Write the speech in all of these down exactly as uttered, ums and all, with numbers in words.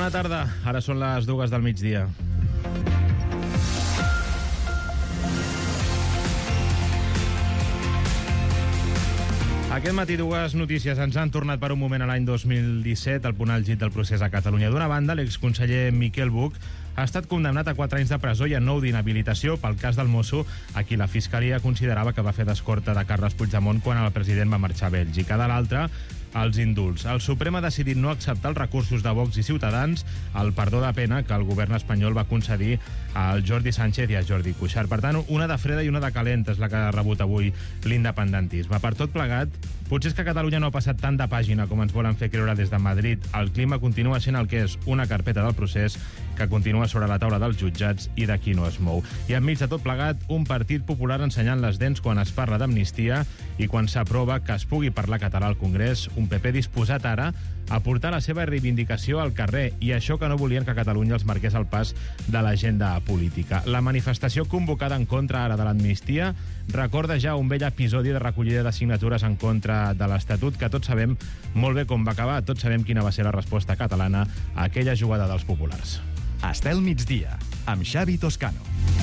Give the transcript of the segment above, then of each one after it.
Bona tarda, ara són les dues del migdia. Aquest matí dues notícies ens han tornat per un moment a l'any dos mil disset, al punt àlgid del procés a Catalunya. D'una banda, l'exconseller Miquel Buch ha estat condemnat a quatre anys de presó i a nou d'inhabilitació pel cas del mosso a qui la Fiscalia considerava que va fer d'escorta de Carles Puigdemont quan el president va marxar a Bèlgica. De l'altra, els indults. El Suprem ha decidit no acceptar els recursos de Vox i Ciutadans al perdó de pena que el govern espanyol va concedir al Jordi Sánchez i a Jordi Cuixart. Per tant, una de freda i una de calenta és la que ha rebut avui l'independentisme. Per tot plegat, potser és que Catalunya no ha passat tant de pàgina com ens volen fer creure des de Madrid. El clima continua sent el que és, una carpeta del procés que continua sobre la taula dels jutjats i d'aquí no es mou. I enmig de tot plegat, un Partit Popular ensenyant les dents quan es parla d'amnistia i quan s'aprova que es pugui parlar català al Congrés, un P P disposat ara a portar la seva reivindicació al carrer, i això que no volien que Catalunya els marqués el pas de l'agenda política. La manifestació convocada en contra ara de l'amnistia recorda ja un vell episodi de recollida de signatures en contra de l'Estatut que tots sabem molt bé com va acabar, tots sabem quina va ser la resposta catalana a aquella jugada dels populars. Estel migdia, amb Xavi Toscano.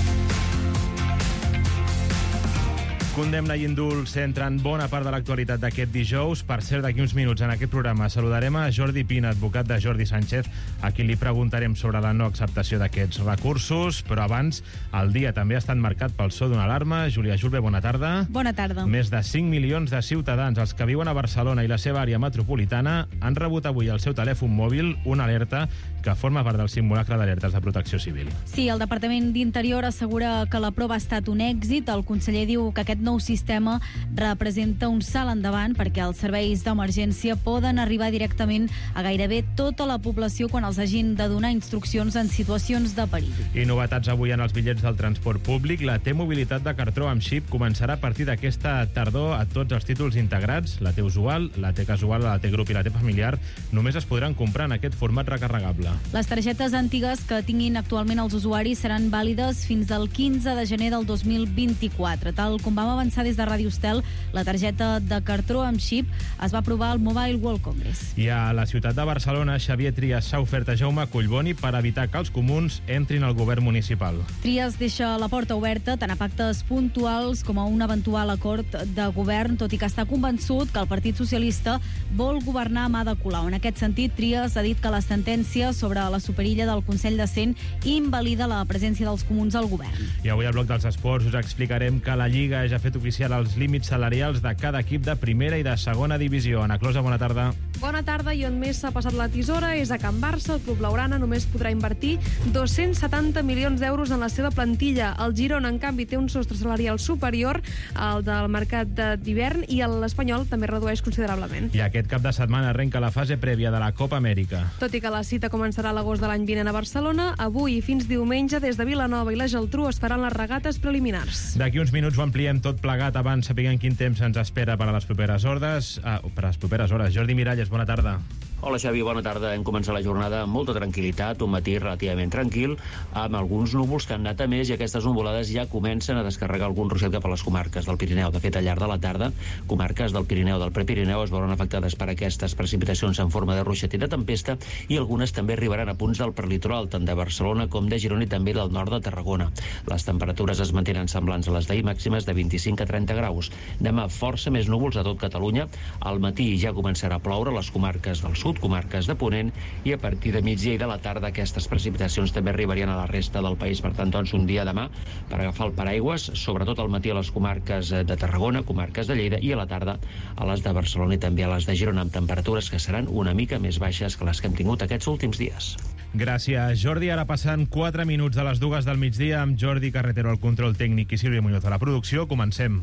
Condemna i indult centren bona part de l'actualitat d'aquest dijous. Per cert, d'aquí uns minuts en aquest programa saludarem a Jordi Pina, advocat de Jordi Sánchez, a qui li preguntarem sobre la no acceptació d'aquests recursos, però abans el dia també ha estat marcat pel so d'una alarma. Júlia Julve, bona tarda. Bona tarda. Més de cinc milions de ciutadans, els que viuen a Barcelona i la seva àrea metropolitana, han rebut avui al seu telèfon mòbil una alerta que forma part del simulacre d'alertes de protecció civil. Sí, el Departament d'Interior assegura que la prova ha estat un èxit. El conseller diu que aquest nou sistema representa un salt endavant perquè els serveis d'emergència poden arribar directament a gairebé tota la població quan els hagin de donar instruccions en situacions de perill. I novetats avui en els bitllets del transport públic. La T-Mobilitat de cartró amb xip començarà a partir d'aquesta tardor a tots els títols integrats. La T usual, la T casual, la T grup i la T familiar només es podran comprar en aquest format recarregable. Les targetes antigues que tinguin actualment els usuaris seran vàlides fins al quinze de gener del dos mil vint-i-quatre. Tal com vam avançar des de Ràdio Estel, la targeta de cartró amb xip es va aprovar al Mobile World Congress. I a la ciutat de Barcelona, Xavier Trias s'ha ofert a Jaume Collboni per evitar que els comuns entrin al govern municipal. Trias deixa la porta oberta tant a pactes puntuals com a un eventual acord de govern, tot i que està convençut que el Partit Socialista vol governar a mà de Colau. En aquest sentit, Trias ha dit que la sentència sobre la superilla del Consell de Cent invalida la presència dels comuns al govern. I avui al bloc dels esports us explicarem que la Lliga ja ha fet oficial els límits salarials de cada equip de primera i de segona divisió. Ana Closa, bona tarda. Bona tarda, i on més s'ha passat la tisora és a Can Barça. El club blaugrana només podrà invertir dos-cents setanta milions d'euros en la seva plantilla. El Girona, en canvi, té un sostre salarial superior al del mercat d'hivern i l'Espanyol també redueix considerablement. I aquest cap de setmana arrenca la fase prèvia de la Copa Amèrica. Tot i que la cita començarà a l'agost de l'any vinent a Barcelona, avui i fins diumenge des de Vilanova i la Geltrú es faran les regates preliminars. D'aquí uns minuts ho ampliem tot plegat, abans sapiguem quin temps ens espera per a les properes hores. Ah, per a les properes hores. Jordi Miralles, bona tarda. Hola Xavi, bona tarda. Hem començat la jornada amb molta tranquil·litat, un matí relativament tranquil, amb alguns núvols que han anat a més i aquestes nuvolades ja comencen a descarregar algun ruixat cap a les comarques del Pirineu. De fet, al llarg de la tarda, comarques del Pirineu, del Prepirineu, es veuran afectades per aquestes precipitacions en forma de ruixat i de tempesta, i algunes també arribaran a punts del prelitoral, tant de Barcelona com de Girona i també del nord de Tarragona. Les temperatures es mantenen semblants a les d'ahir, màximes de vint-i-cinc a trenta graus. Demà, força més núvols a tot Catalunya. Al matí ja començarà a ploure a les comarques del sud, comarques de Ponent, i a partir de migdia i de la tarda aquestes precipitacions també arribarien a la resta del país. Per tant, doncs, un dia demà per agafar el paraigües, sobretot al matí a les comarques de Tarragona, comarques de Lleida, i a la tarda a les de Barcelona i també a les de Girona, amb temperatures que seran una mica més baixes que les que hem tingut aquests últims dies. Gràcies, Jordi. Ara passen quatre minuts de les dues del migdia amb Jordi Carretero al control tècnic i Sílvia Muñoz a la producció. Comencem.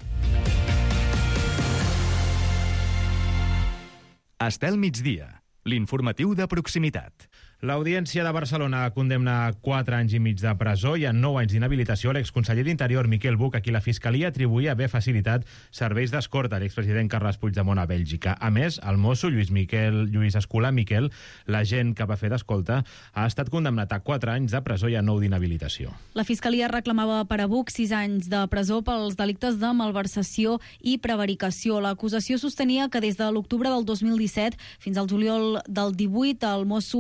Estel migdia, l'informatiu de proximitat. L'Audiència de Barcelona condemna a quatre anys i mig de presó i a nou anys d'inhabilitació a l'exconseller d'Interior Miquel Buch, a qui la Fiscalia atribuïa haver facilitat serveis d'escorta a l'expresident Carles Puigdemont a Bèlgica. A més, el mosso Lluís Miquel Lluís Escolà Miquel, l'agent que va fer d'escolta, ha estat condemnat a quatre anys de presó i a nou d'inhabilitació. La Fiscalia reclamava per a Buch sis anys de presó pels delictes de malversació i prevaricació. L'acusació sostenia que des de l'octubre del dos mil disset fins al juliol del divuit el mosso Escolà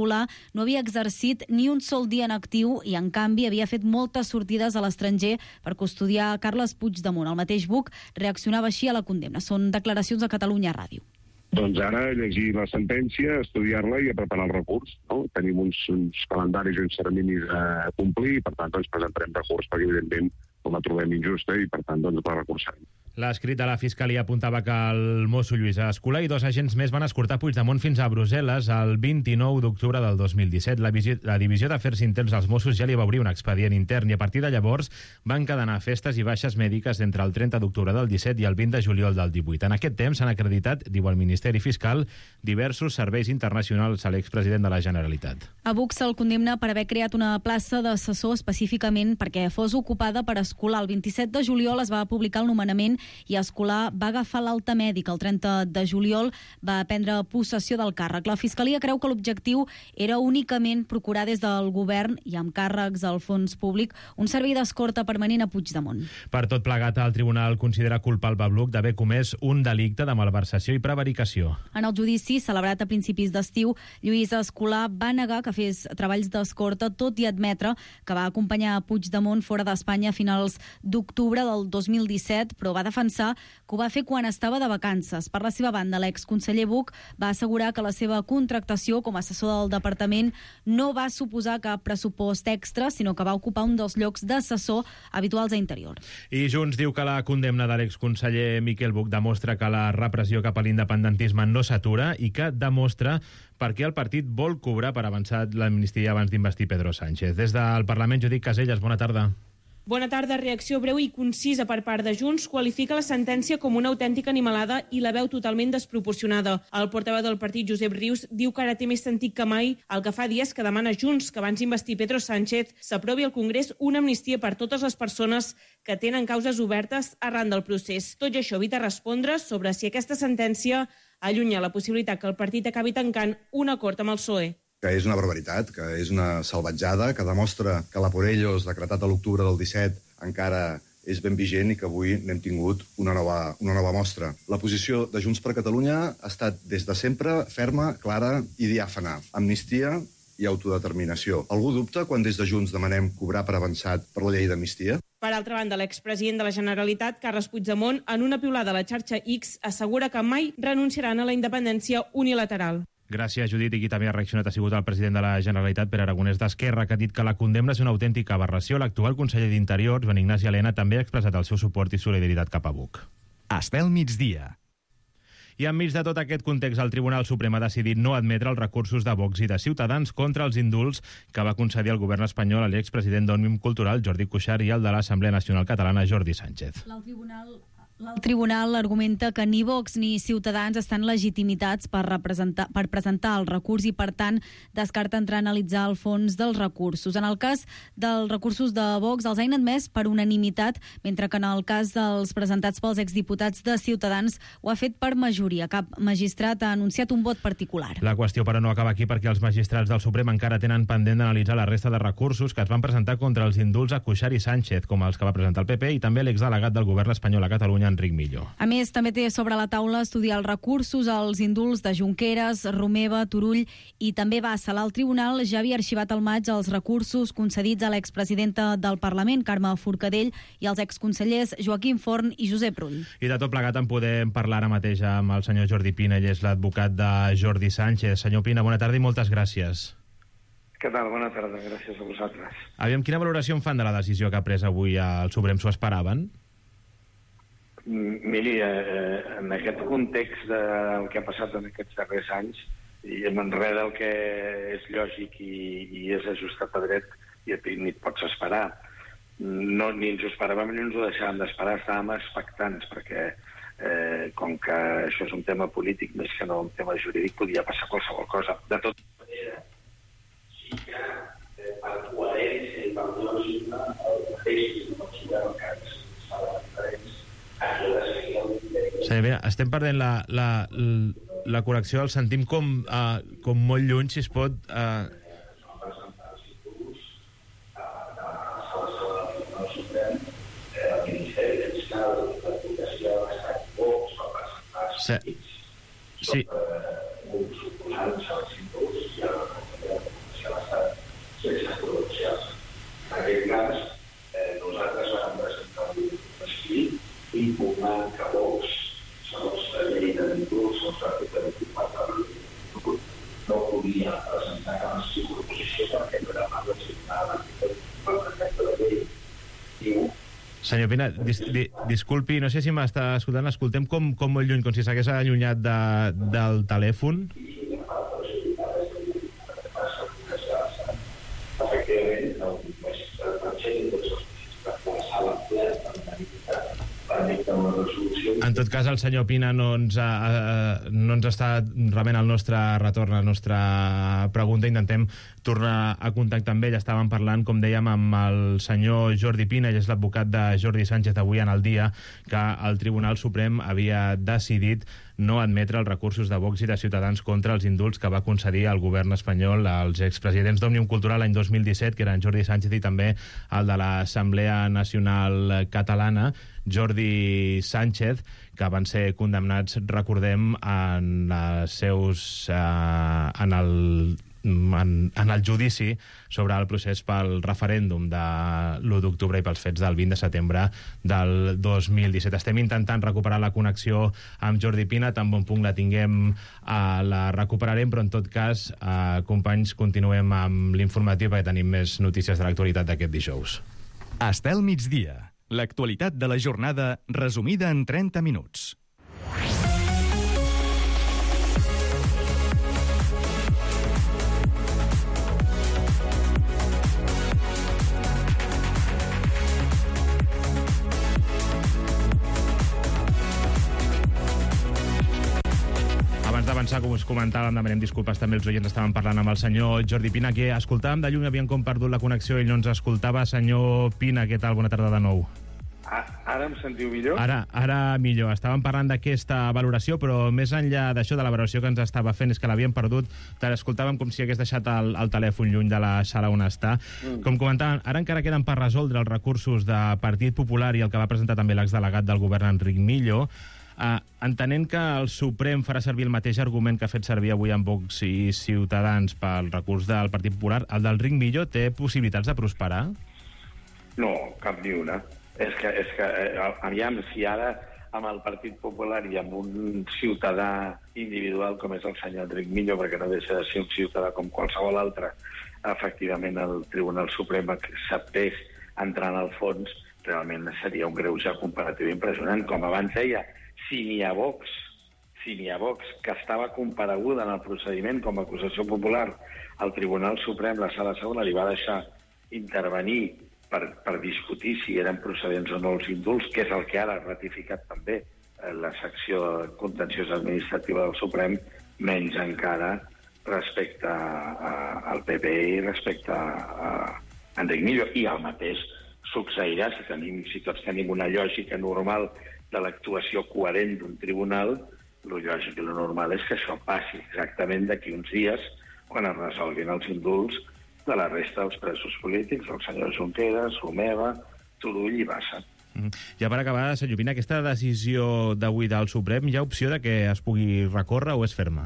escolar no havia exercit ni un sol dia en actiu i, en canvi, havia fet moltes sortides a l'estranger per custodiar Carles Puigdemont. El mateix Buch reaccionava així a la condemna. Són declaracions a Catalunya Ràdio. Doncs ara llegir la sentència, estudiar-la i a preparar el recurs. No? Tenim uns, uns calendaris i uns terminis a complir i, per tant, doncs, presentarem recurs perquè, evidentment, la trobem injusta i, per tant, doncs, la recursarem. L'escrit de la Fiscalia apuntava que el mosso Lluís Escolà i dos agents més van escortar Puigdemont fins a Brussel·les el vint-i-nou d'octubre del dos mil disset. La, la Divisió d'Afers Interns dels Mossos ja li va obrir un expedient intern i a partir de llavors van encadenar festes i baixes mèdiques entre el trenta d'octubre del disset i el vint de juliol del divuit. En aquest temps s'han acreditat, diu el Ministeri Fiscal, diversos serveis internacionals a l'expresident de la Generalitat. A Buch se'l condemna per haver creat una plaça d'assessor específicament perquè fos ocupada per Escolà. El vint-i-set de juliol es va publicar el nomenament i Escolà va agafar l'alta mèdica. El trenta de juliol va prendre possessió del càrrec. La Fiscalia creu que l'objectiu era únicament procurar des del govern i amb càrrecs al fons públic un servei d'escorta permanent a Puigdemont. Per tot plegat, el tribunal considera culpable Buch d'haver comès un delicte de malversació i prevaricació. En el judici, celebrat a principis d'estiu, Lluís Escolà va negar que fes treballs d'escorta, tot i admetre que va acompanyar a Puigdemont fora d'Espanya a finals d'octubre del dos mil disset, però va defensar que ho va fer quan estava de vacances. Per la seva banda, l'exconseller Buch va assegurar que la seva contractació com a assessor del departament no va suposar cap pressupost extra, sinó que va ocupar un dels llocs d'assessor habituals a Interior. I Junts diu que la condemna de l'exconseller Miquel Buch demostra que la repressió cap a l'independentisme no s'atura i que demostra per què el partit vol cobrar per avançar l'amnistia abans d'investir Pedro Sánchez. Des del Parlament, Judit Casellas, bona tarda. Bona tarda. Reacció breu i concisa per part de Junts qualifica la sentència com una autèntica animalada i la veu totalment desproporcionada. El portaveu del partit, Josep Rius, diu que ara té més sentit que mai el que fa dies que demana Junts que abans d'investir Pedro Sánchez s'aprovi al Congrés una amnistia per totes les persones que tenen causes obertes arran del procés. Tot i això evita respondre sobre si aquesta sentència allunya la possibilitat que el partit acabi tancant un acord amb el P S O E. Que és una barbaritat, que és una salvatjada, que demostra que la por ellos, decretat a l'octubre del disset, encara és ben vigent i que avui n'hem tingut una nova, una nova mostra. La posició de Junts per Catalunya ha estat des de sempre ferma, clara i diàfana. Amnistia i autodeterminació. Algú dubta quan des de Junts demanem cobrar per avançat per la llei d'amnistia? Per altra banda, l'expresident de la Generalitat, Carles Puigdemont, en una piulada a la xarxa X, assegura que mai renunciaran a la independència unilateral. Gràcies, Judit. I qui també ha reaccionat ha sigut el president de la Generalitat, Pere Aragonès d'Esquerra, que ha dit que la condemna és una autèntica aberració. L'actual conseller d'Interior, Joan Ignasi Elena, també ha expressat el seu suport i solidaritat cap a Buch. Estel migdia. I enmig de tot aquest context, el Tribunal Suprem ha decidit no admetre els recursos de Vox i de Ciutadans contra els indults que va concedir el govern espanyol a l'expresident d'Òmnium Cultural, Jordi Cuixart, i el de l'Assemblea Nacional Catalana, Jordi Sánchez. El Tribunal... El Tribunal argumenta que ni Vox ni Ciutadans estan legitimitats per, representar, per presentar el recurs i, per tant, descarta entrar a analitzar el fons dels recursos. En el cas dels recursos de Vox, els han admès per unanimitat, mentre que en el cas dels presentats pels exdiputats de Ciutadans ho ha fet per majoria. Cap magistrat ha anunciat un vot particular. La qüestió, però, no acaba aquí perquè els magistrats del Suprem encara tenen pendent d'analitzar la resta de recursos que es van presentar contra els indults a Cuixart i Sánchez, com els que va presentar el P P i també l'exdelegat del govern espanyol a Catalunya, Enric Millo. A més, també té sobre la taula estudiar els recursos als indults de Junqueras, Romeva, Turull i també Bassa. El tribunal ja havia arxivat al maig els recursos concedits a l'expresidenta del Parlament, Carme Forcadell, i als exconsellers Joaquim Forn i Josep Rull. I de tot plegat en podem parlar ara mateix amb el senyor Jordi Pina, ell és l'advocat de Jordi Sánchez. Senyor Pina, bona tarda i moltes gràcies. Què tal? Bona tarda, gràcies a vosaltres. Aviam, quina valoració en fan de la decisió que ha pres avui al Suprem? S'ho esperaven? Miri, eh, en aquest context del que ha passat en aquests darrers anys, i en enrere el que és lògic i, i és ajustat a dret, i ni et pots esperar. No, ni ens ho esperàvem ni ens ho deixàvem d'esperar, estàvem expectants, perquè eh, com que això és un tema polític més que no un tema jurídic, podia passar qualsevol cosa. De tota manera, sí que eh, per coherència i per lògica, el mateix que considerem que ens fa la diferència. Sí, bé, estem perdent la, la, la connexió, el sentim com, uh, com molt lluny, si es pot... Uh... Sí. Sí. uns oposants als indults i a la Conferència de l'Estat sense pronunciar-se. En aquest cas, eh, nosaltres vam presentar un escrit impugnant que Vox, segons la llei de l'indults, els articles vint-i-quatre de l'indult, no podia presentar cap proposició perquè no era mal d'assignar l'article vint-i-quatre de la llei. Diu Senyor Pina, dis, di, disculpi, no sé si m'està escoltant, l'escoltem com, com molt lluny, com si s'hagués allunyat de, del telèfon. Efectivament, no, només per ser tots els possibles de la sala plena per dictar una resolució. En tot cas, el senyor Pina no ens, ha, no ens està rebent el nostre retorn, la nostra pregunta. Intentem tornar a contactar amb ell. Estàvem parlant, com dèiem, amb el senyor Jordi Pina, ell és l'advocat de Jordi Sánchez, avui en el dia que el Tribunal Suprem havia decidit no admetre els recursos de Vox i de Ciutadans contra els indults que va concedir el govern espanyol als expresidents d'Òmnium Cultural l'any dos mil disset, que eren Jordi Sánchez i també el de l'Assemblea Nacional Catalana, Jordi Sánchez, que van ser condemnats, recordem, en els seus... Eh, en el En, en el judici sobre el procés pel referèndum de l'u d'octubre i pels fets del vint de setembre del dos mil disset. Estem intentant recuperar la connexió amb Jordi Pina, tan bon punt la tinguem eh, la recuperarem, però en tot cas, eh, companys, continuem amb l'informatiu perquè tenim més notícies de l'actualitat d'aquest dijous. Estel migdia. L'actualitat de la jornada resumida en trenta minuts. D'avançar, com us comentàvem, demanem disculpes també els oients, estàvem parlant amb el senyor Jordi Pina, que escoltàvem de lluny, havíem com perdut la connexió, ell no ens escoltava. Senyor Pina, què tal? Bona tarda de nou. Ara em sentiu millor? Ara, ara millor. Estàvem parlant d'aquesta valoració, però més enllà d'això, de la valoració que ens estava fent, és que l'havíem perdut, te l'escoltàvem com si hagués deixat el, el telèfon lluny de la sala on està. Mm. Com comentàvem, ara encara queden per resoldre els recursos de Partit Popular i el que va presentar també l'exdelegat del govern, Enric Millo. Uh, entenent que el Suprem farà servir el mateix argument que ha fet servir avui amb Vox i Ciutadans pel recurs del Partit Popular, el del Enric Millo té possibilitats de prosperar? No, cap ni una. És que, és que eh, aviam, si ara amb el Partit Popular i amb un ciutadà individual com és el senyor Enric Millo, perquè no deixa de ser un ciutadà com qualsevol altre, efectivament el Tribunal Suprem acceptés entrant al fons, realment seria un greuge comparatiu impressionant. Com abans deia, si n'hi ha Vox, si n'hi ha Vox, que estava compareguda en el procediment com a acusació popular, el Tribunal Suprem, la Sala Segona, li va deixar intervenir per, per discutir si eren procedents o no els indults, que és el que ara ha ratificat també la secció contenciosa administrativa del Suprem, menys encara respecte a, a, al P P i respecte a, a Enric Millo. I el mateix succeirà si, tenim, si tots tenim una lògica normal de l'actuació coherent d'un tribunal, el lògic i el normal és que això passi exactament d'aquí uns dies, quan es resolguin els indults de la resta dels presos polítics, el senyor Junqueras, Romeva, Turull i Bassa. Mm. Ja per acabar, senyor Pina, aquesta decisió d'avui del Suprem, hi ha opció de que es pugui recórrer o és ferma?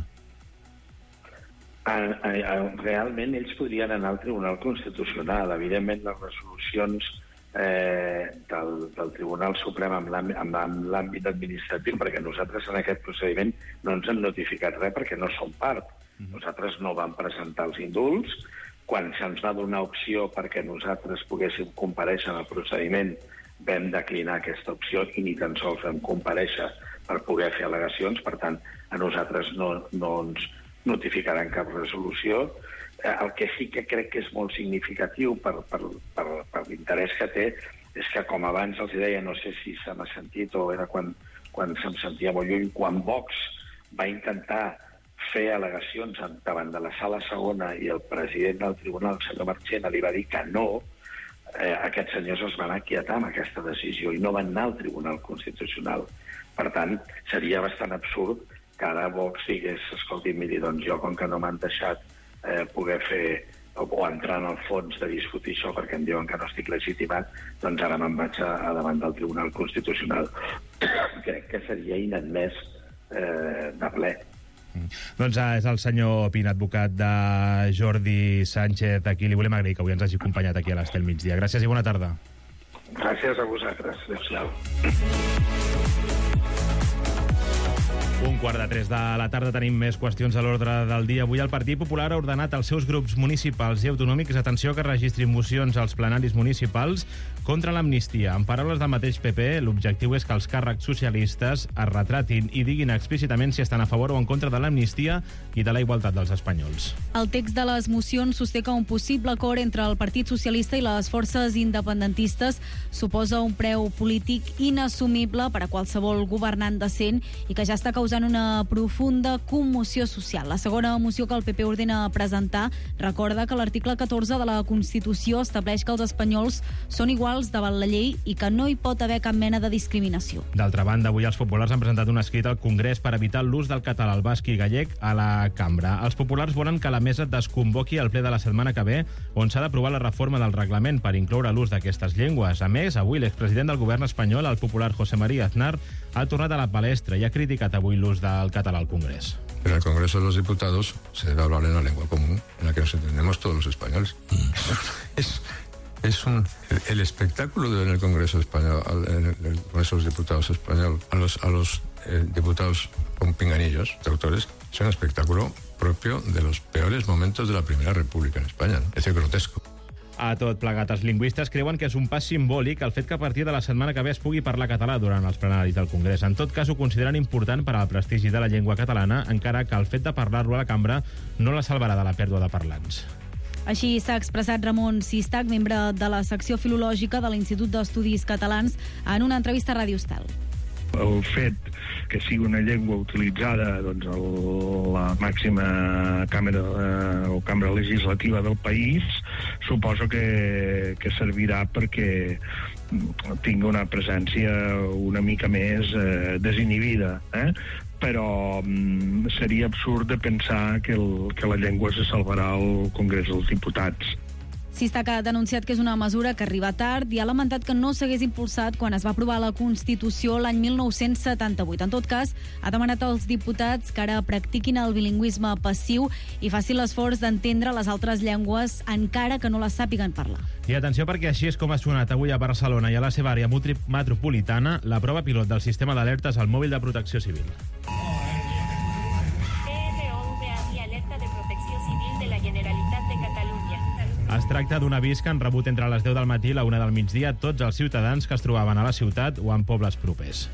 Realment ells podrien anar al Tribunal Constitucional. Evidentment, les resolucions Eh, del, del Tribunal Suprem amb l'àmbit administratiu, perquè nosaltres en aquest procediment no ens hem notificat res perquè no som part. Nosaltres no vam presentar els indults. Quan se'ns va donar opció perquè nosaltres poguéssim comparèixer en el procediment, vam declinar aquesta opció i ni tan sols vam comparèixer per poder fer al·legacions. Per tant, a nosaltres no, no ens notificaran cap resolució. El que sí que crec que és molt significatiu per, per, per, per l'interès que té és que, com abans els deia, no sé si se m'ha sentit o era quan, quan se'm sentia molt lluny, quan Vox va intentar fer al·legacions davant de la Sala Segona i el president del tribunal, el senyor Marchena, li va dir que no, eh, aquests senyors es van aquietar amb aquesta decisió i no van anar al Tribunal Constitucional. Per tant, seria bastant absurd que ara Vox digués, escolti, miri, doncs jo, com que no m'han deixat Eh, poder fer o, o entrar en el fons de discutir això perquè em diuen que no estic legitimat, doncs ara me'n vaig a, a davant del Tribunal Constitucional. Crec que seria inadmès eh, de ple. Mm. Doncs ah, és el senyor Pina, advocat de Jordi Sánchez. Aquí li volem agrair que avui ens hagi acompanyat aquí a l'Estel Migdia. Gràcies i bona tarda. Gràcies a vosaltres. Adéu-siau. Un quart de tres de la tarda tenim més qüestions a l'ordre del dia. Avui el Partit Popular ha ordenat als seus grups municipals i autonòmics, atenció, que registrin mocions als plenaris municipals contra l'amnistia. En paraules del mateix P P, l'objectiu és que els càrrecs socialistes es retratin i diguin explícitament si estan a favor o en contra de l'amnistia i de la igualtat dels espanyols. El text de les mocions sosté que un possible acord entre el Partit Socialista i les forces independentistes suposa un preu polític inassumible per a qualsevol governant decent i que ja està causant una profunda commoció social. La segona moció que el P P ordena presentar recorda que l'article catorze de la Constitució estableix que els espanyols són iguals davant la llei i que no hi pot haver cap mena de discriminació. D'altra banda, avui els populars han presentat un escrit al Congrés per evitar l'ús del català, el basc i gallec a la cambra. Els populars volen que la mesa desconvoqui el ple de la setmana que ve, on s'ha d'aprovar la reforma del reglament per incloure l'ús d'aquestes llengües. A més, avui l'expresident del govern espanyol, el popular José María Aznar, ha tornat a la palestra i ha criticat avui l'ús del català al Congrés. En el Congreso de los Diputados se debe hablar en la lengua común, en la que nos entendemos todos los españoles. Mm. Es, es un, el, el espectáculo de en el Congreso español, en el, el Congreso de los Diputados español, a los, a los eh, diputados con pinganillos, doctores, es un espectáculo propio de los peores momentos de la Primera República en España, ¿no? Es decir, grotesco. A tot plegat, els lingüistes creuen que és un pas simbòlic el fet que a partir de la setmana que ve es pugui parlar català durant els plenaris del Congrés. En tot cas, ho consideren important per al prestigi de la llengua catalana, encara que el fet de parlar-lo a la cambra no la salvarà de la pèrdua de parlants. Així s'ha expressat Ramon Sistac, membre de la secció filològica de l'Institut d'Estudis Catalans, en una entrevista a Ràdio Estel. El fet que sigui una llengua utilitzada doncs, a la màxima càmera eh, o cambra legislativa del país suposo que, que servirà perquè tingui una presència una mica més eh, desinhibida, eh? Però mm, seria absurd de pensar que, el, que la llengua se salvarà al Congrés dels Diputats. Sistac ha denunciat que és una mesura que arriba tard i ha lamentat que no s'hagués impulsat quan es va aprovar la Constitució l'any mil nou-cents setanta-vuit. En tot cas, ha demanat als diputats que ara practiquin el bilingüisme passiu i facin l'esforç d'entendre les altres llengües encara que no les sàpiguen parlar. I atenció, perquè així és com ha sonat avui a Barcelona i a la seva àrea metropolitana la prova pilot del sistema d'alertes al mòbil de Protecció Civil. Es tracta d'un avís que han rebut entre les deu del matí i la una del migdia tots els ciutadans que es trobaven a la ciutat o en pobles propers.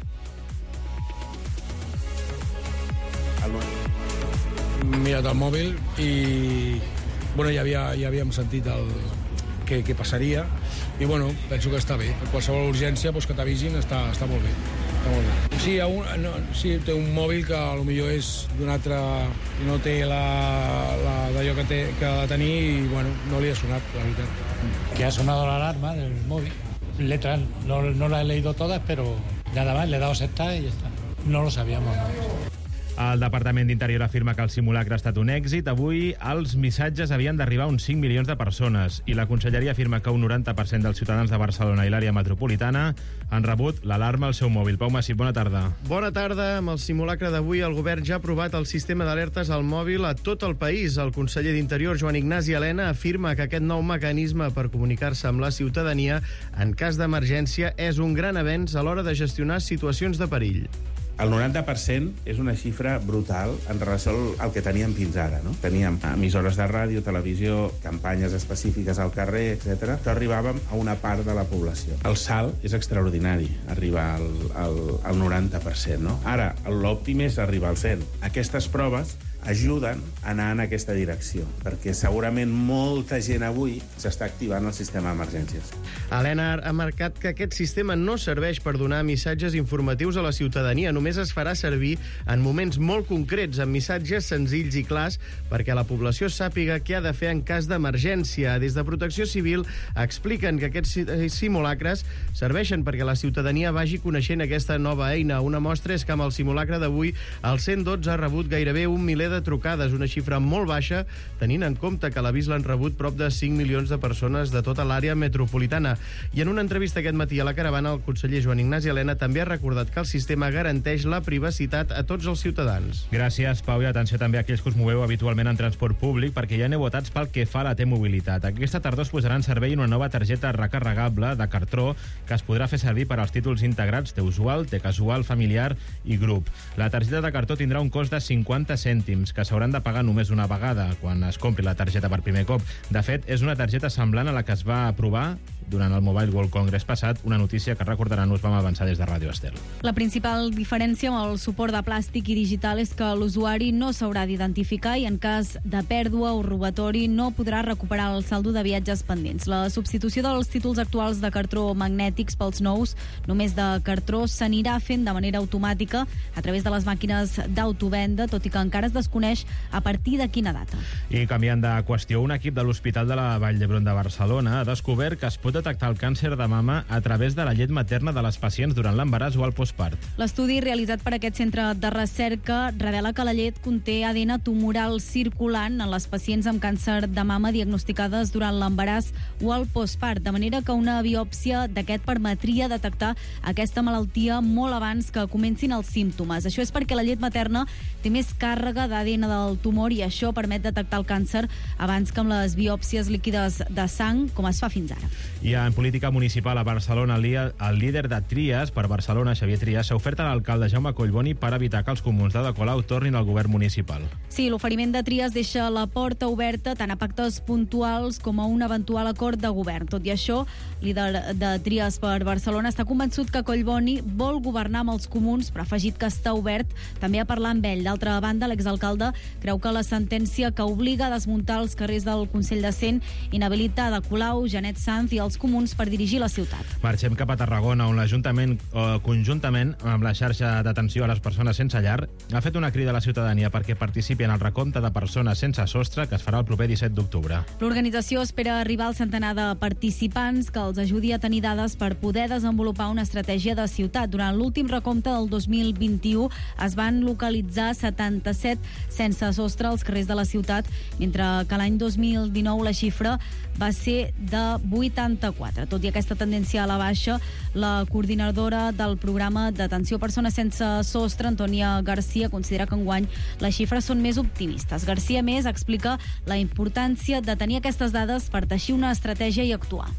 Hem mirat el mòbil i bueno, ja, havia, ja havíem sentit el, que, que passaria i bueno, penso que està bé. Per qualsevol urgència doncs, que t'avisin està, està molt bé. Està molt bé. Sí, un, no, sí, té un mòbil que potser és d'un altre i no té la, la d'allò que, té, que ha de tenir i bueno, no li ha sonat, la veritat. Que ha sonado la alarma del móvil. Letras, no, no las he leído todas, pero nada más, le he dado aceptar y ya está. No lo sabíamos, ¿no? El Departament d'Interior afirma que el simulacre ha estat un èxit. Avui els missatges havien d'arribar a uns cinc milions de persones i la Conselleria afirma que un noranta per cent dels ciutadans de Barcelona i l'àrea metropolitana han rebut l'alarma al seu mòbil. Pau Massip, bona tarda. Bona tarda. Amb el simulacre d'avui, el govern ja ha aprovat el sistema d'alertes al mòbil a tot el país. El conseller d'Interior, Joan Ignasi Elena, afirma que aquest nou mecanisme per comunicar-se amb la ciutadania en cas d'emergència és un gran avenç a l'hora de gestionar situacions de perill. El noranta per cent és una xifra brutal en relació al que teníem fins ara, no? Teníem emissores de ràdio, televisió, campanyes específiques al carrer, etcètera, però arribàvem a una part de la població. El salt és extraordinari, arribar al, al, al noranta per cent, no? Ara, l'òptim és arribar al cent. Aquestes proves ajuden a anar en aquesta direcció, perquè segurament molta gent avui s'està activant el sistema d'emergències. Elena ha marcat que aquest sistema no serveix per donar missatges informatius a la ciutadania, només es farà servir en moments molt concrets, amb missatges senzills i clars, perquè la població sàpiga què ha de fer en cas d'emergència. Des de Protecció Civil expliquen que aquests simulacres serveixen perquè la ciutadania vagi coneixent aquesta nova eina. Una mostra és que amb el simulacre d'avui el cent dotze ha rebut gairebé un miler de trucades, una xifra molt baixa, tenint en compte que l'avís l'han rebut prop de cinc milions de persones de tota l'àrea metropolitana. I en una entrevista aquest matí a La Caravana, el conseller Joan Ignasi Elena també ha recordat que el sistema garanteix la privacitat a tots els ciutadans. Gràcies, Pau, i atenció també a aquells que us moveu habitualment en transport públic, perquè hi ha novetats pel que fa a la T-mobilitat. Aquesta tardor es posarà en servei una nova targeta recarregable de cartró que es podrà fer servir per als títols integrats T-usual, T-casual, familiar i grup. La targeta de cartró tindrà un cost de cinquanta cèntims, que s'hauran de pagar només una vegada quan es compri la targeta per primer cop. De fet, és una targeta semblant a la que es va aprovar durant el Mobile World Congress passat, una notícia que recordaran us vam avançar des de Ràdio Estel. La principal diferència amb el suport de plàstic i digital és que l'usuari no s'haurà d'identificar i en cas de pèrdua o robatori no podrà recuperar el saldo de viatges pendents. La substitució dels títols actuals de cartró magnètics pels nous, només de cartró, s'anirà fent de manera automàtica a través de les màquines d'autovenda, tot i que encara es desconeix a partir de quina data. I canviant de qüestió, un equip de l'Hospital de la Vall d'Hebron de Barcelona ha descobert que es pot detectar el càncer de mama a través de la llet materna de les pacients durant l'embaràs o el postpart. L'estudi realitzat per aquest centre de recerca revela que la llet conté A D N tumoral circulant en les pacients amb càncer de mama diagnosticades durant l'embaràs o el postpart, de manera que una biòpsia d'aquest permetria detectar aquesta malaltia molt abans que comencin els símptomes. Això és perquè la llet materna té més càrrega d'A D N del tumor i això permet detectar el càncer abans que amb les biòpsies líquides de sang, com es fa fins ara. I en política municipal a Barcelona, el líder de Trias per Barcelona, Xavier Trias, s'ha ofert a l'alcalde Jaume Collboni per evitar que els comuns de Colau tornin al govern municipal. Sí, l'oferiment de Trias deixa la porta oberta tant a pactes puntuals com a un eventual acord de govern. Tot i això, líder de Trias per Barcelona està convençut que Collboni vol governar amb els comuns, però ha afegit que està obert també a parlar amb ell. D'altra banda, l'exalcalde creu que la sentència que obliga a desmuntar els carrers del Consell de Cent inhabilita de Colau, Janet Sanz i els comuns per dirigir la ciutat. Marxem cap a Tarragona, on l'Ajuntament, eh, conjuntament amb la xarxa d'atenció a les persones sense llar, ha fet una crida a la ciutadania perquè participi en el recompte de persones sense sostre que es farà el proper disset d'octubre. L'organització espera arribar al centenar de participants que els ajudi a tenir dades per poder desenvolupar una estratègia de ciutat. Durant l'últim recompte del dos mil vint-i-u es van localitzar setanta-set sense sostre als carrers de la ciutat, mentre que l'any dos mil dinou la xifra va ser de vuitanta-quatre. Tot i aquesta tendència a la baixa, la coordinadora del programa d'atenció a persones sense sostre, Antònia Garcia, considera que enguany les xifres són més optimistes. Garcia, més, explica la importància de tenir aquestes dades per teixir una estratègia i actuar.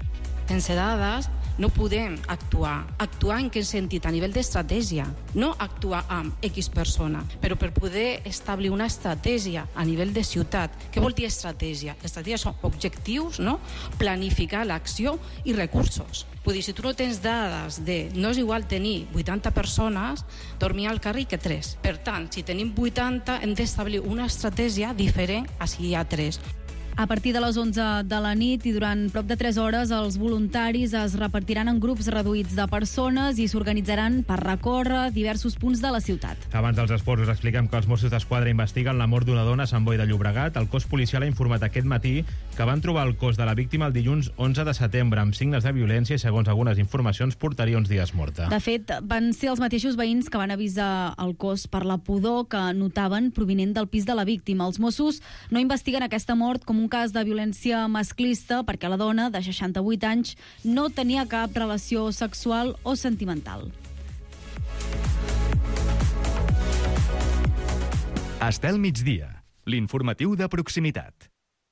Sense dades no podem actuar. Actuar en quin sentit? A nivell d'estratègia. No actuar amb X persona, però per poder establir una estratègia a nivell de ciutat. Què vol dir estratègia? Estratègia són objectius, no? Planificar l'acció i recursos. Vull dir, si tu no tens dades de... No és igual tenir vuitanta persones dormir al carrer que tres. Per tant, si tenim vuitanta, hem d'establir una estratègia diferent a si hi ha tres. A partir de les onze de la nit i durant prop de tres hores, els voluntaris es repartiran en grups reduïts de persones i s'organitzaran per recórrer diversos punts de la ciutat. Abans dels esports us expliquem que els Mossos d'Esquadra investiguen la mort d'una dona a Sant Boi de Llobregat. El cos policial ha informat aquest matí que van trobar el cos de la víctima el dilluns onze de setembre amb signes de violència i, segons algunes informacions, portaria uns dies morta. De fet, van ser els mateixos veïns que van avisar el cos per la pudor que notaven provinent del pis de la víctima. Els Mossos no investiguen aquesta mort com un un cas de violència masclista perquè la dona, de seixanta-vuit anys, no tenia cap relació sexual o sentimental. Estel migdia, l'informatiu de proximitat.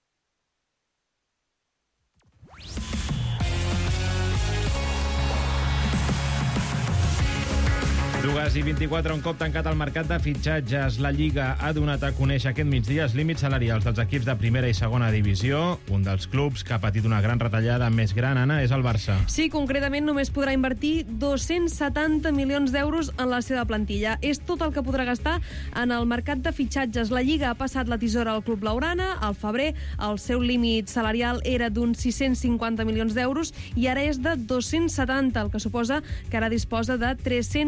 Dues i vint-i-quatre, un cop tancat el mercat de fitxatges, la Lliga ha donat a conèixer aquest migdia els límits salarials dels equips de primera i segona divisió. Un dels clubs que ha patit una gran retallada més gran, Anna, és el Barça. Sí, concretament només podrà invertir dos-cents setanta milions d'euros en la seva plantilla. És tot el que podrà gastar en el mercat de fitxatges. La Lliga ha passat la tisora al club blaugrana. Al febrer el seu límit salarial era d'uns sis-cents cinquanta milions d'euros i ara és de dos-cents setanta, el que suposa que ara disposa de tres-cents setanta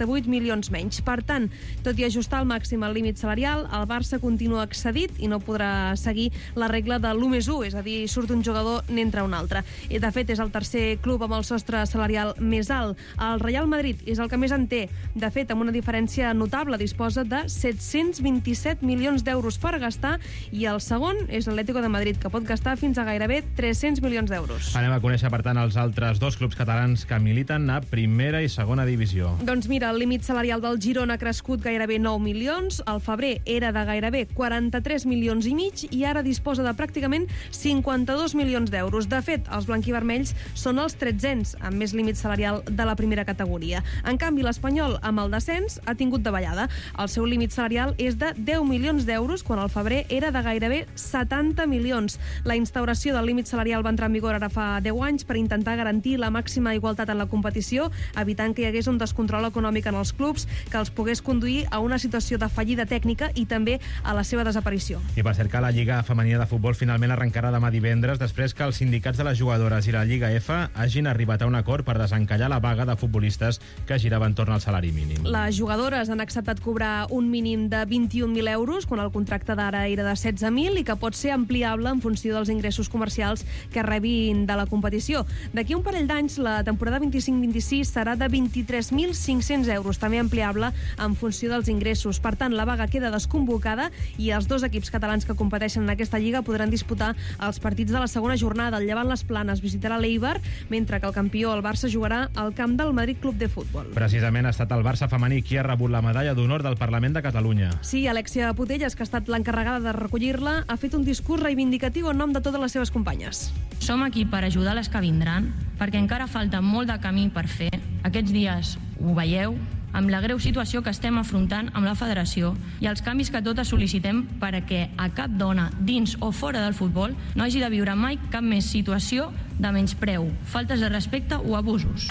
vuit milions menys. Per tant, tot i ajustar al màxim el límit salarial, el Barça continua excedit i no podrà seguir la regla de l'u més u, és a dir, surt un jugador, n'entra un altre. I, de fet, és el tercer club amb el sostre salarial més alt. El Real Madrid és el que més en té. De fet, amb una diferència notable, disposa de set-cents vint-i-set milions d'euros per gastar, i el segon és l'Atlético de Madrid, que pot gastar fins a gairebé tres-cents milions d'euros. Anem a conèixer, per tant, els altres dos clubs catalans que militen a primera i segona divisió. Doncs mira, el límit salarial del Girona ha crescut gairebé nou milions, al febrer era de gairebé quaranta-tres milions i mig i ara disposa de pràcticament cinquanta-dos milions d'euros. De fet, els blanquivermells són els tretzens amb més límit salarial de la primera categoria. En canvi, l'Espanyol, amb el descens, ha tingut davallada. El seu límit salarial és de deu milions d'euros, quan al febrer era de gairebé setanta milions. La instauració del límit salarial va entrar en vigor ara fa deu anys per intentar garantir la màxima igualtat en la competició, evitant que hi hagués un descontrol econòmic en els clubs que els pogués conduir a una situació de fallida tècnica i també a la seva desaparició. I per cert que la Lliga Femenina de Futbol finalment arrencarà demà divendres, després que els sindicats de les jugadores i la Lliga F hagin arribat a un acord per desencallar la vaga de futbolistes que girava entorn al salari mínim. Les jugadores han acceptat cobrar un mínim de vint-i-un mil euros, quan el contracte d'ara era de setze mil, i que pot ser ampliable en funció dels ingressos comercials que rebin de la competició. D'aquí un parell d'anys, la temporada vint-i-cinc vint-i-sis serà de vint-i-tres mil cinc-cents euros, també ampliable en funció dels ingressos. Per tant, la vaga queda desconvocada i els dos equips catalans que competeixen en aquesta lliga podran disputar els partits de la segona jornada. El Llevant Les Planes visitarà l'Eibar, mentre que el campió, el Barça, jugarà al camp del Madrid Club de Futbol. Precisament ha estat el Barça femení qui ha rebut la medalla d'honor del Parlament de Catalunya. Sí, Alexia Putellas, que ha estat l'encarregada de recollir-la, ha fet un discurs reivindicatiu en nom de totes les seves companyes. Som aquí per ajudar les que vindran, perquè encara falta molt de camí per fer. Aquests dies ho veieu, amb la greu situació que estem afrontant amb la federació i els canvis que totes sol·licitem perquè a cap dona, dins o fora del futbol, no hagi de viure mai cap més situació de menyspreu, faltes de respecte o abusos.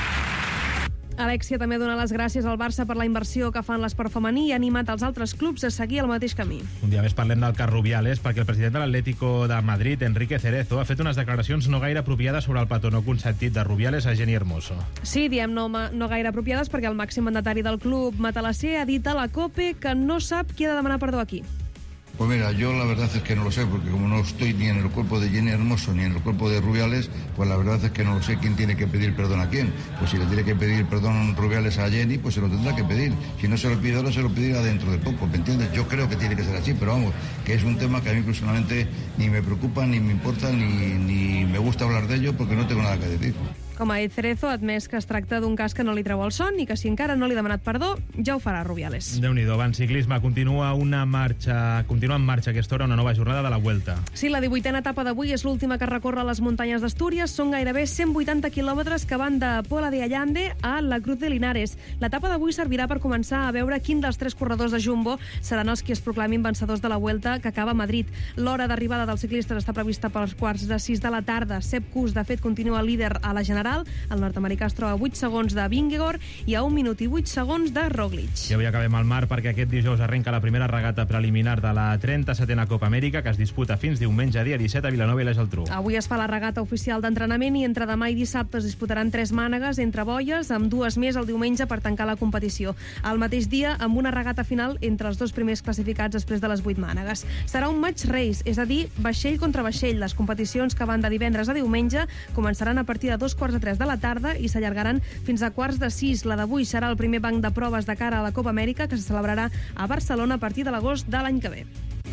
Alexia també dona les gràcies al Barça per la inversió que fa en l'esport femení i ha animat els altres clubs a seguir el mateix camí. Un dia més parlem del cas Rubiales perquè el president de l'Atlético de Madrid, Enrique Cerezo, ha fet unes declaracions no gaire apropiades sobre el petó no consentit de Rubiales a Jenny Hermoso. Sí, diem no, no gaire apropiades perquè el màxim mandatari del club matalasser ha dit a la COPE que no sap qui ha de demanar perdó aquí. Pues mira, yo la verdad es que no lo sé, porque como no estoy ni en el cuerpo de Jenny Hermoso ni en el cuerpo de Rubiales, pues la verdad es que no lo sé quién tiene que pedir perdón a quién. Pues si le tiene que pedir perdón Rubiales a Jenny, pues se lo tendrá que pedir. Si no se lo pide ahora, se lo pedirá dentro de poco, ¿me entiendes? Yo creo que tiene que ser así, pero vamos, que es un tema que a mí personalmente ni me preocupa, ni me importa, ni, ni me gusta hablar de ello, porque no tengo nada que decir. Com ha dit Cerezo, ha admès que es tracta d'un cas que no li treu el son i que si encara no li ha demanat perdó, ja ho farà Rubiales. Déu-n'hi-do, en ciclisme continua una marxa, continua en marxa aquesta hora una nova jornada de la Vuelta. Sí, la divuitena etapa d'avui és l'última que recorre les muntanyes d'Astúries. Són gairebé cent vuitanta quilòmetres que van de Pola de Allande a la Cruz de Linares. L'etapa d'avui servirà per començar a veure quin dels tres corredors de Jumbo seran els qui es proclamin vencedors de la Vuelta que acaba a Madrid. L'hora d'arribada dels ciclistes està prevista pels quarts de sis de la tarda. Sepp Kuss, de fet, continua líder a la general. El nord-americà es troba a vuit segons de Vingegaard i a un minut i vuit segons de Roglic. I avui acabem al mar perquè aquest dijous arrenca la primera regata preliminar de la trenta-setena Copa Amèrica que es disputa fins diumenge dia disset a Vilanova i la Geltrú. Avui es fa la regata oficial d'entrenament i entre demà i dissabte es disputaran tres mànegues entre boies, amb dues més el diumenge per tancar la competició. Al mateix dia, amb una regata final entre els dos primers classificats després de les vuit mànegues. Serà un match race, és a dir, vaixell contra vaixell. Les competicions que van de divendres a diumenge començaran a partir de dos quarts de tres de la tarda i s'allargaran fins a quarts de sis. La d'avui serà el primer banc de proves de cara a la Copa Amèrica que se celebrarà a Barcelona a partir de l'agost de l'any que ve.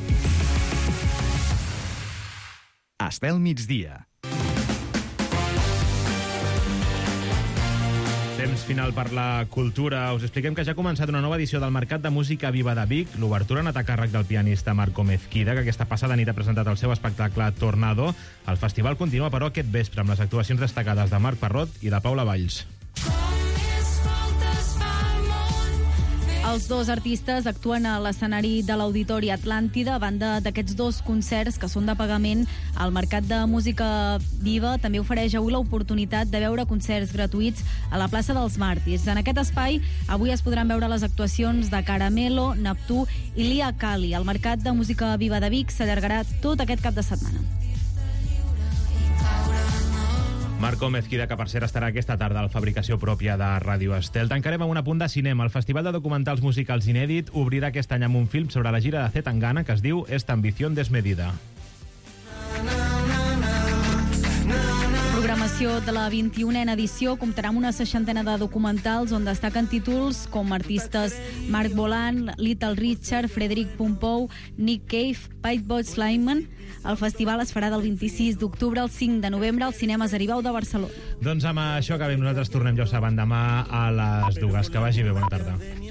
Estel migdia. Temps final per la cultura. Us expliquem que ja ha començat una nova edició del Mercat de Música Viva de Vic. L'obertura ha anat a càrrec del pianista Marco Mezquida, que aquesta passada nit ha presentat el seu espectacle Tornado. El festival continua, però, aquest vespre amb les actuacions destacades de Marc Parrot i de Paula Valls. Els dos artistes actuen a l'escenari de l'Auditori Atlàntida. A banda d'aquests dos concerts que són de pagament, el Mercat de Música Viva també ofereix avui l'oportunitat de veure concerts gratuïts a la plaça dels Màrtirs. En aquest espai avui es podran veure les actuacions de Caramelo, Neptú i Lia Kali. El Mercat de Música Viva de Vic s'allargarà tot aquest cap de setmana. Marco Mezquida, que per cert estarà aquesta tarda a la fabricació pròpia de Ràdio Estel. Tancarem amb un apunt de cinema. El Festival de Documentals Musicals Inèdit obrirà aquest any amb un film sobre la gira de C. Tangana que es diu Esta ambición desmedida. La programació de la vint-i-unena edició comptarà amb una seixantena de documentals on destaquen títols com artistes Marc Bolan, Little Richard, Frederic Pompou, Nick Cave, Fatboy Slimane. El festival es farà del vint-i-sis d'octubre al cinc de novembre als cinemes Aribau de Barcelona. Doncs amb això acabem. Nosaltres tornem, ja ho saben, demà a les dues. Que vagi bé, bona tarda.